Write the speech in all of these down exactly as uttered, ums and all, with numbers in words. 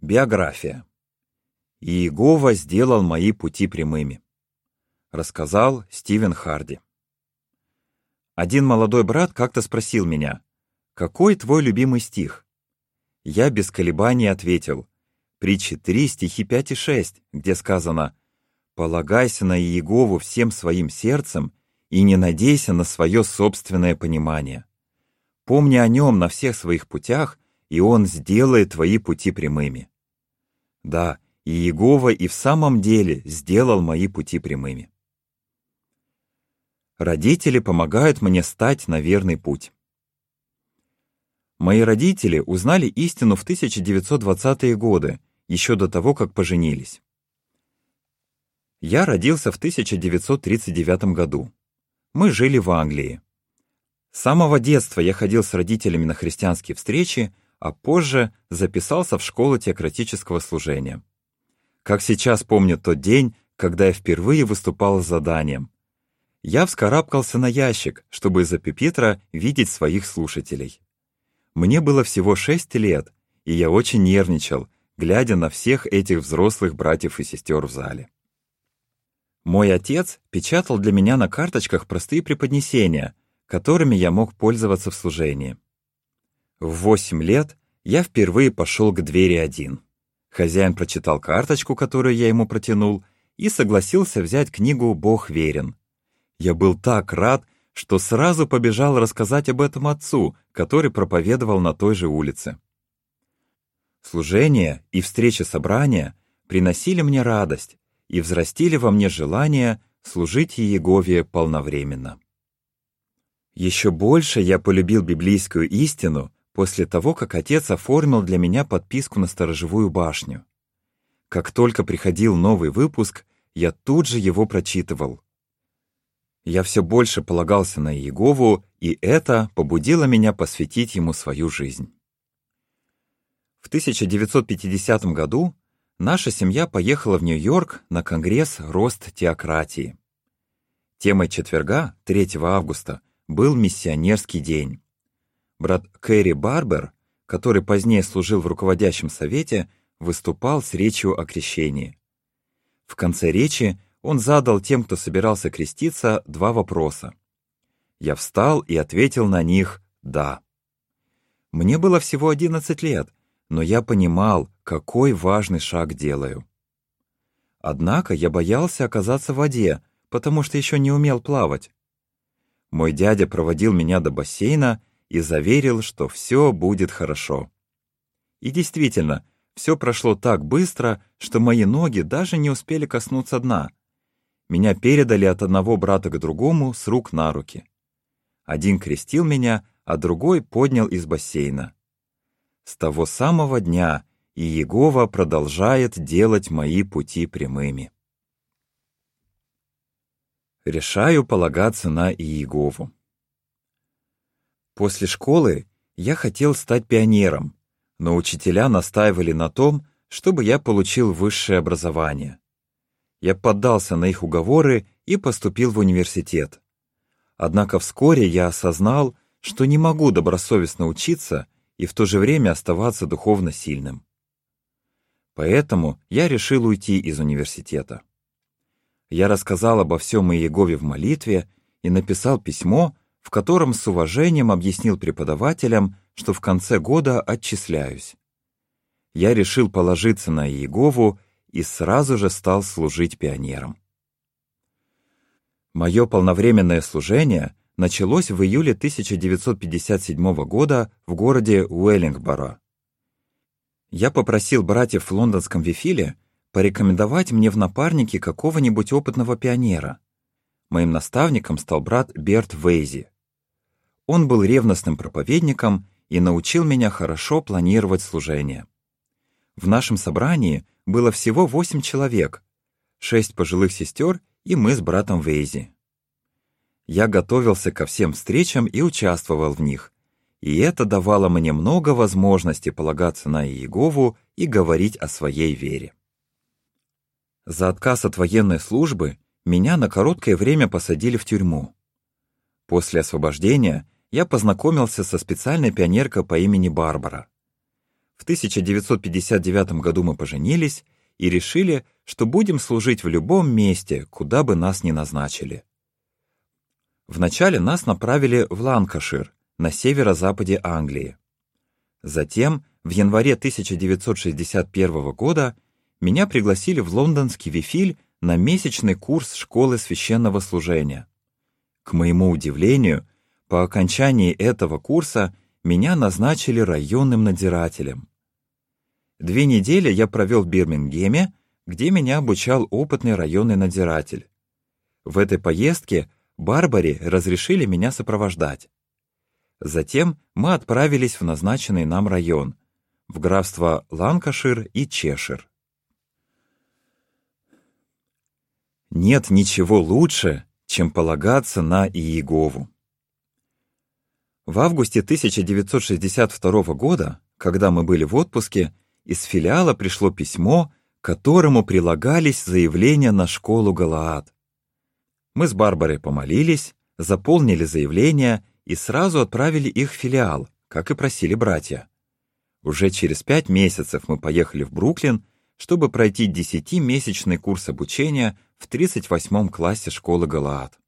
Биография. Иегова сделал мои пути прямыми. Рассказал Стивен Харди. Один молодой брат как-то спросил меня: «Какой твой любимый стих?» Я без колебаний ответил: Притчи три, стихи пять и шесть, где сказано: «Полагайся на Иегову всем своим сердцем и не надейся на свое собственное понимание. Помни о нем на всех своих путях, и он сделает твои пути прямыми». Да, Иегова и в самом деле сделал мои пути прямыми. Родители помогают мне стать на верный путь. Мои родители узнали истину в тысяча девятьсот двадцатые годы, еще до того, как поженились. Я родился в тысяча девятьсот тридцать девятом году. Мы жили в Англии. С самого детства я ходил с родителями на христианские встречи, а позже записался в школу теократического служения. Как сейчас помню тот день, когда я впервые выступал с заданием. Я вскарабкался на ящик, чтобы из-за пюпитра видеть своих слушателей. Мне было всего шесть лет, и я очень нервничал, глядя на всех этих взрослых братьев и сестер в зале. Мой отец печатал для меня на карточках простые преподнесения, которыми я мог пользоваться в служении. В восемь лет я впервые пошел к двери один. Хозяин прочитал карточку, которую я ему протянул, и согласился взять книгу «Бог верен». Я был так рад, что сразу побежал рассказать об этом отцу, который проповедовал на той же улице. Служение и встречи собрания приносили мне радость и взрастили во мне желание служить Иегове полновременно. Еще больше я полюбил библейскую истину после того, как отец оформил для меня подписку на сторожевую башню. Как только приходил новый выпуск, я тут же его прочитывал. Я все больше полагался на Иегову, и это побудило меня посвятить ему свою жизнь. В тысяча девятьсот пятидесятом году наша семья поехала в Нью-Йорк на конгресс «Рост теократии». Темой четверга, третьего августа, был миссионерский день. Брат Кэрри Барбер, который позднее служил в руководящем совете, выступал с речью о крещении. В конце речи он задал тем, кто собирался креститься, два вопроса. Я встал и ответил на них «да». Мне было всего одиннадцать лет, но я понимал, какой важный шаг делаю. Однако я боялся оказаться в воде, потому что еще не умел плавать. Мой дядя проводил меня до бассейна и заверил, что все будет хорошо. И действительно, все прошло так быстро, что мои ноги даже не успели коснуться дна. Меня передали от одного брата к другому с рук на руки. Один крестил меня, а другой поднял из бассейна. С того самого дня Иегова продолжает делать мои пути прямыми. Решаю полагаться на Иегову. После школы я хотел стать пионером, но учителя настаивали на том, чтобы я получил высшее образование. Я поддался на их уговоры и поступил в университет. Однако вскоре я осознал, что не могу добросовестно учиться и в то же время оставаться духовно сильным. Поэтому я решил уйти из университета. Я рассказал обо всем Иегове в молитве и написал письмо, в котором с уважением объяснил преподавателям, что в конце года отчисляюсь. Я решил положиться на Иегову и сразу же стал служить пионером. Мое полновременное служение началось в июле тысяча девятьсот пятьдесят седьмого года в городе Уэллингборо. Я попросил братьев в лондонском Вифиле порекомендовать мне в напарнике какого-нибудь опытного пионера. Моим наставником стал брат Берт Вейзи. Он был ревностным проповедником и научил меня хорошо планировать служение. В нашем собрании было всего восемь человек, шесть пожилых сестер и мы с братом Вейзи. Я готовился ко всем встречам и участвовал в них, и это давало мне много возможностей полагаться на Иегову и говорить о своей вере. За отказ от военной службы меня на короткое время посадили в тюрьму. После освобождения я познакомился со специальной пионеркой по имени Барбара. В тысяча девятьсот пятьдесят девятом году мы поженились и решили, что будем служить в любом месте, куда бы нас ни назначили. Вначале нас направили в Ланкашир, на северо-западе Англии. Затем, в январе тысяча девятьсот шестьдесят первого года, меня пригласили в лондонский Вифиль на месячный курс школы священного служения. К моему удивлению, по окончании этого курса меня назначили районным надзирателем. Две недели я провел в Бирмингеме, где меня обучал опытный районный надзиратель. В этой поездке Барбаре разрешили меня сопровождать. Затем мы отправились в назначенный нам район, в графство Ланкашир и Чешир. Нет ничего лучше, чем полагаться на Иегову. В августе тысяча девятьсот шестьдесят второго года, когда мы были в отпуске, из филиала пришло письмо, к которому прилагались заявления на школу Галаад. Мы с Барбарой помолились, заполнили заявления и сразу отправили их в филиал, как и просили братья. Уже через пять месяцев мы поехали в Бруклин, чтобы пройти десятимесячный курс обучения в тридцать восьмом классе школы Галаад.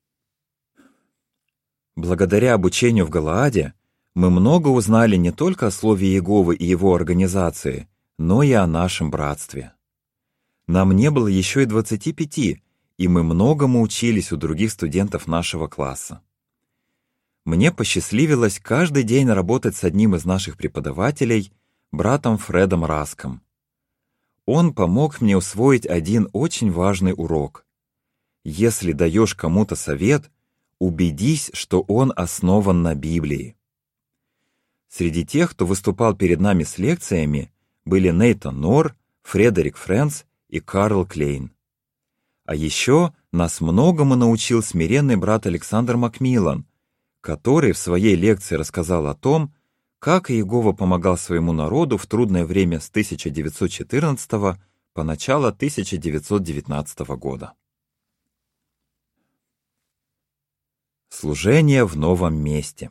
Благодаря обучению в Галааде мы много узнали не только о Слове Иеговы и его организации, но и о нашем братстве. Нам не было еще и двадцати пяти, и мы многому учились у других студентов нашего класса. Мне посчастливилось каждый день работать с одним из наших преподавателей, братом Фредом Раском. Он помог мне усвоить один очень важный урок. Если даешь кому-то совет, убедись, что он основан на Библии. Среди тех, кто выступал перед нами с лекциями, были Нейтан Нор, Фредерик Фрэнс и Карл Клейн. А еще нас многому научил смиренный брат Александр Макмиллан, который в своей лекции рассказал о том, как Иегова помогал своему народу в трудное время с тысяча девятьсот четырнадцатого по начало тысяча девятьсот девятнадцатого года. Служение в новом месте.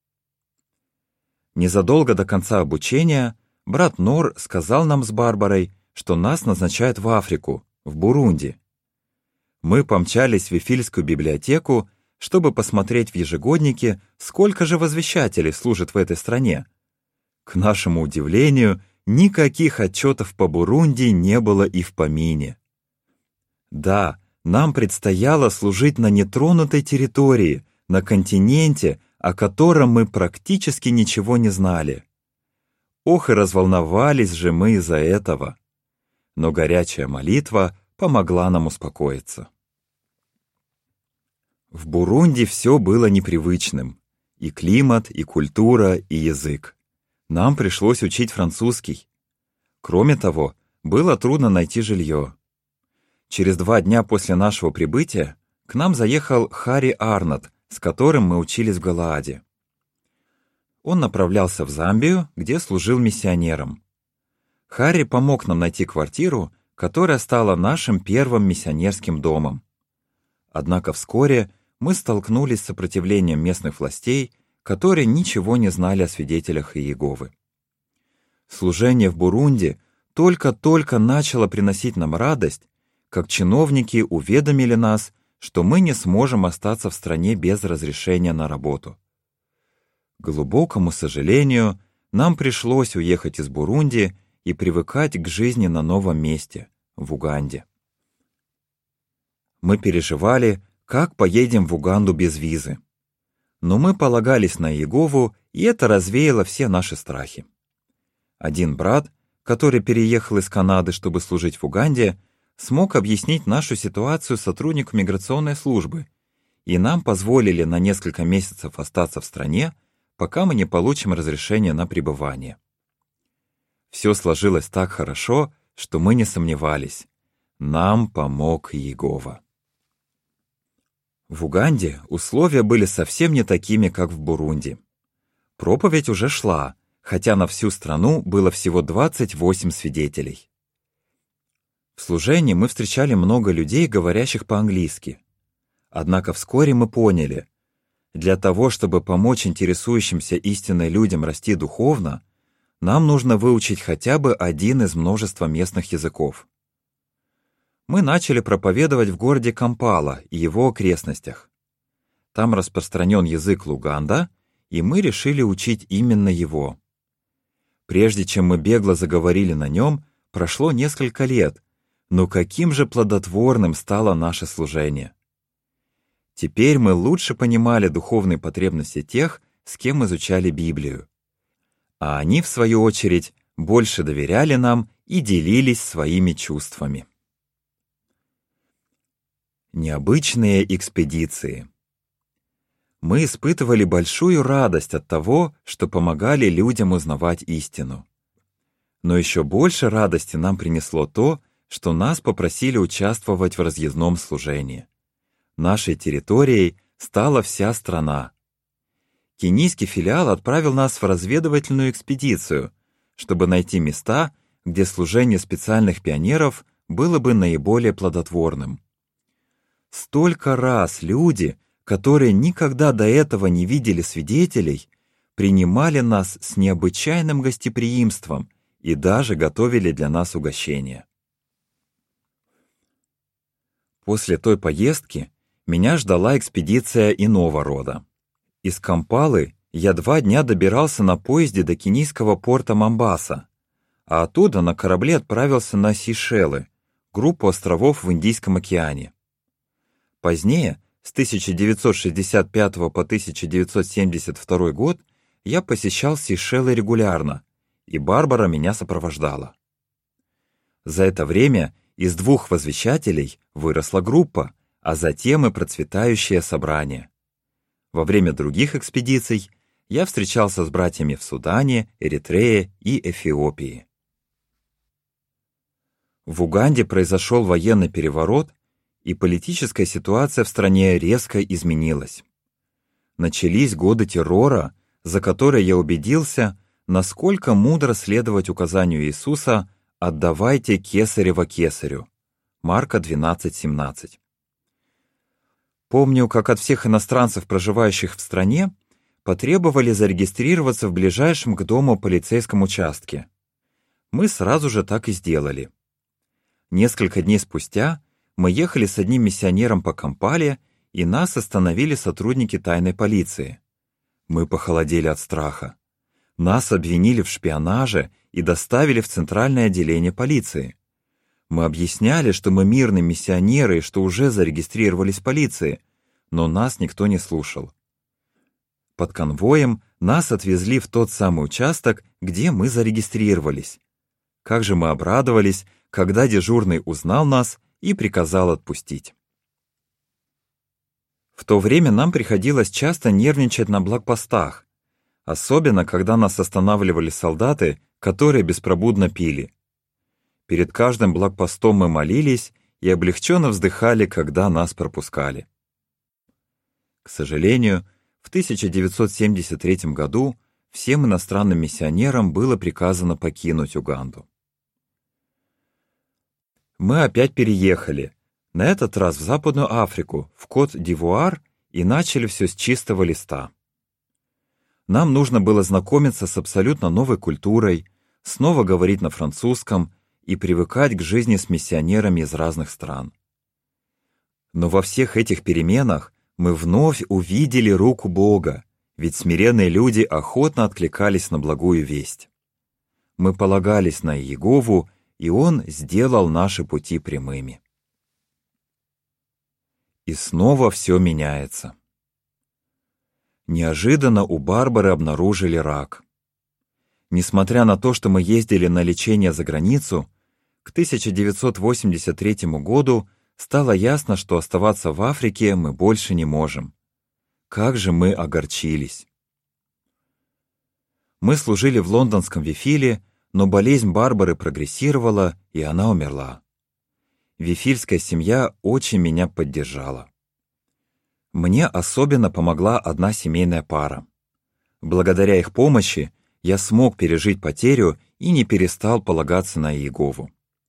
Незадолго до конца обучения брат Нор сказал нам с Барбарой, что нас назначают в Африку, в Бурунди. Мы помчались в Вифильскую библиотеку, чтобы посмотреть в ежегоднике, сколько же возвещателей служит в этой стране. К нашему удивлению, никаких отчетов по Бурунди не было и в помине. Да, нам предстояло служить на нетронутой территории, на континенте, о котором мы практически ничего не знали. Ох, и разволновались же мы из-за этого. Но горячая молитва помогла нам успокоиться. В Бурунди все было непривычным. И климат, и культура, и язык. Нам пришлось учить французский. Кроме того, было трудно найти жилье. Через два дня после нашего прибытия к нам заехал Харри Арнотт, с которым мы учились в Галааде. Он направлялся в Замбию, где служил миссионером. Харри помог нам найти квартиру, которая стала нашим первым миссионерским домом. Однако вскоре мы столкнулись с сопротивлением местных властей, которые ничего не знали о свидетелях Иеговы. Служение в Бурунди только-только начало приносить нам радость, как чиновники уведомили нас, что мы не сможем остаться в стране без разрешения на работу. К глубокому сожалению, нам пришлось уехать из Бурунди и привыкать к жизни на новом месте, в Уганде. Мы переживали, как поедем в Уганду без визы. Но мы полагались на Иегову, и это развеяло все наши страхи. Один брат, который переехал из Канады, чтобы служить в Уганде, смог объяснить нашу ситуацию сотруднику миграционной службы, и нам позволили на несколько месяцев остаться в стране, пока мы не получим разрешение на пребывание. Все сложилось так хорошо, что мы не сомневались. Нам помог Иегова. В Уганде условия были совсем не такими, как в Бурунди. Проповедь уже шла, хотя на всю страну было всего двадцать восемь свидетелей. В служении мы встречали много людей, говорящих по-английски. Однако вскоре мы поняли, для того, чтобы помочь интересующимся истинной людям расти духовно, нам нужно выучить хотя бы один из множества местных языков. Мы начали проповедовать в городе Кампала и его окрестностях. Там распространен язык Луганда, и мы решили учить именно его. Прежде чем мы бегло заговорили на нем, прошло несколько лет, но каким же плодотворным стало наше служение. Теперь мы лучше понимали духовные потребности тех, с кем изучали Библию. А они, в свою очередь, больше доверяли нам и делились своими чувствами. Необычные экспедиции. Мы испытывали большую радость от того, что помогали людям узнавать истину. Но еще больше радости нам принесло то, что нас попросили участвовать в разъездном служении. Нашей территорией стала вся страна. Кенийский филиал отправил нас в разведывательную экспедицию, чтобы найти места, где служение специальных пионеров было бы наиболее плодотворным. Столько раз люди, которые никогда до этого не видели свидетелей, принимали нас с необычайным гостеприимством и даже готовили для нас угощения. После той поездки меня ждала экспедиция иного рода. Из Кампалы я два дня добирался на поезде до кенийского порта Момбаса, а оттуда на корабле отправился на Сейшелы, группу островов в Индийском океане. Позднее, с тысяча девятьсот шестьдесят пятого по тысяча девятьсот семьдесят второй год, я посещал Сейшелы регулярно, и Барбара меня сопровождала. За это время из двух возвещателей выросла группа, а затем и процветающее собрание. Во время других экспедиций я встречался с братьями в Судане, Эритрее и Эфиопии. В Уганде произошел военный переворот, и политическая ситуация в стране резко изменилась. Начались годы террора, за которые я убедился, насколько мудро следовать указанию Иисуса «Отдавайте кесарево кесарю» Марка двенадцать семнадцать. Помню, как от всех иностранцев, проживающих в стране, потребовали зарегистрироваться в ближайшем к дому полицейском участке. Мы сразу же так и сделали. Несколько дней спустя мы ехали с одним миссионером по Кампале, и нас остановили сотрудники тайной полиции. Мы похолодели от страха. Нас обвинили в шпионаже и доставили в центральное отделение полиции. Мы объясняли, что мы мирные миссионеры и что уже зарегистрировались в полиции, но нас никто не слушал. Под конвоем нас отвезли в тот самый участок, где мы зарегистрировались. Как же мы обрадовались, когда дежурный узнал нас и приказал отпустить. В то время нам приходилось часто нервничать на блокпостах, особенно когда нас останавливали солдаты, которые беспробудно пили. Перед каждым блокпостом мы молились и облегченно вздыхали, когда нас пропускали. К сожалению, в тысяча девятьсот семьдесят третьем году всем иностранным миссионерам было приказано покинуть Уганду. Мы опять переехали, на этот раз в Западную Африку, в Кот-д'Ивуар, и начали все с чистого листа. Нам нужно было знакомиться с абсолютно новой культурой, снова говорить на французском и привыкать к жизни с миссионерами из разных стран. Но во всех этих переменах мы вновь увидели руку Бога, ведь смиренные люди охотно откликались на благую весть. Мы полагались на Иегову, и Он сделал наши пути прямыми. И снова все меняется. Неожиданно у Барбары обнаружили рак. Несмотря на то, что мы ездили на лечение за границу, к тысяча девятьсот восемьдесят третьему году стало ясно, что оставаться в Африке мы больше не можем. Как же мы огорчились! Мы служили в лондонском Вифиле, но болезнь Барбары прогрессировала, и она умерла. Вифильская семья очень меня поддержала. Мне особенно помогла одна семейная пара. Благодаря их помощи я смог пережить потерю и не перестал полагаться на Иегову.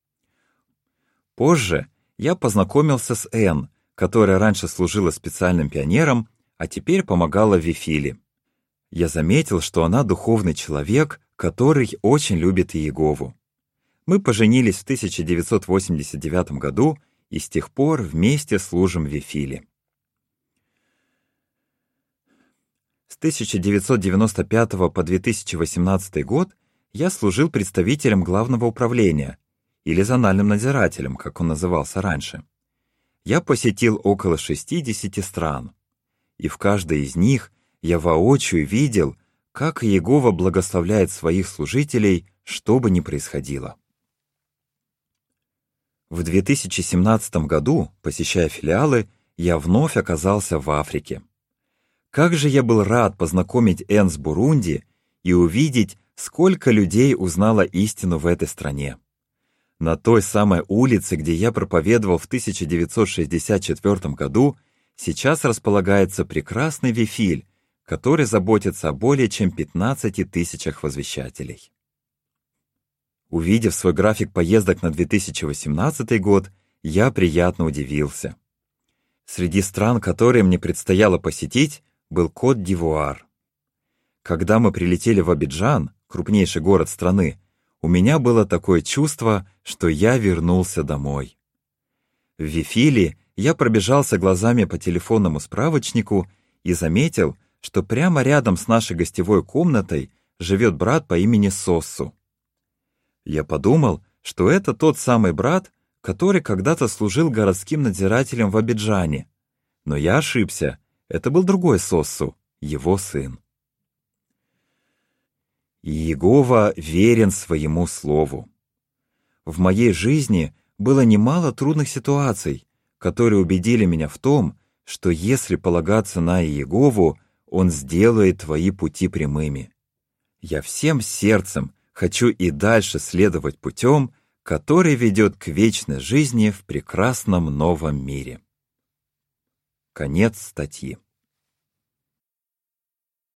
Позже я познакомился с Энн, которая раньше служила специальным пионером, а теперь помогала в Вифиле. Я заметил, что она духовный человек, который очень любит Иегову. Мы поженились в тысяча девятьсот восемьдесят девятом году и с тех пор вместе служим в Вифиле. С тысяча девятьсот девяносто пятого по две тысячи восемнадцатый год я служил представителем главного управления, или зональным надзирателем, как он назывался раньше. Я посетил около шестидесяти стран, и в каждой из них я воочию видел, как Иегова благословляет своих служителей, что бы ни происходило. В две тысячи семнадцатом году, посещая филиалы, я вновь оказался в Африке. Как же я был рад познакомить Энн с Бурунди и увидеть, сколько людей узнало истину в этой стране. На той самой улице, где я проповедовал в тысяча девятьсот шестьдесят четвёртом году, сейчас располагается прекрасный Вифиль, который заботится о более чем пятнадцати тысячах возвещателей. Увидев свой график поездок на две тысячи восемнадцатый год, я приятно удивился. Среди стран, которые мне предстояло посетить, был Кот-д'Ивуар. Когда мы прилетели в Абиджан, крупнейший город страны, у меня было такое чувство, что я вернулся домой. В Вифиле я пробежался глазами по телефонному справочнику и заметил, что прямо рядом с нашей гостевой комнатой живет брат по имени Соссу. Я подумал, что это тот самый брат, который когда-то служил городским надзирателем в Абиджане. Но я ошибся, это был другой Соссу, его сын. Иегова верен своему слову. В моей жизни было немало трудных ситуаций, которые убедили меня в том, что если полагаться на Иегову, Он сделает твои пути прямыми. Я всем сердцем хочу и дальше следовать путем, который ведет к вечной жизни в прекрасном новом мире. Конец статьи.